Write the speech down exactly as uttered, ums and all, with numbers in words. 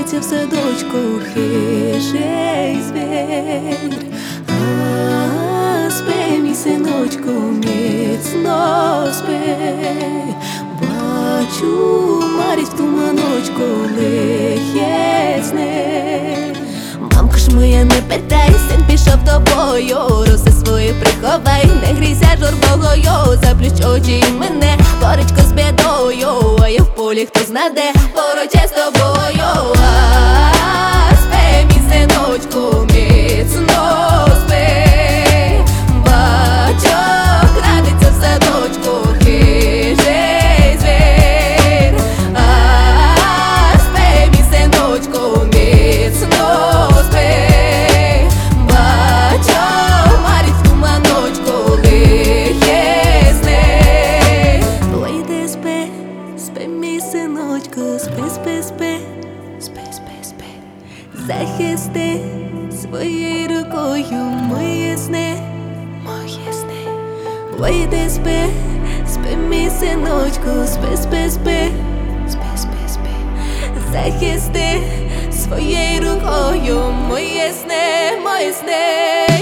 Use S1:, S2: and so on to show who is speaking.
S1: крадеться в садочку хижий звір. А, спи, мій синочку, міцно спи. Бачу, марить в туманочку лихі сни. Мамко ж моя, не питай, син пішов тобою, роси свої приховай, не грійся журбогою, заплющ очі і мене, горечко з бідою, а я в полі хто знаде, поруч я з тобою. А, спи, мій синочку, міцно спи. Бачок крадеться в садочку хижий звір. А, спи, мій синочку, міцно спи. Бачок марить в туманочку лихі сни. Вийди, спи, спи, мій синочку, спи, спи, спи, спи, спи, спи. Захисти своєю рукою мої сни, мої сни. Вийди, спи, спи, мій синочку, спи, спи, спи, спи, спи, спи. Захисти своєю рукою мої сни, мої сни.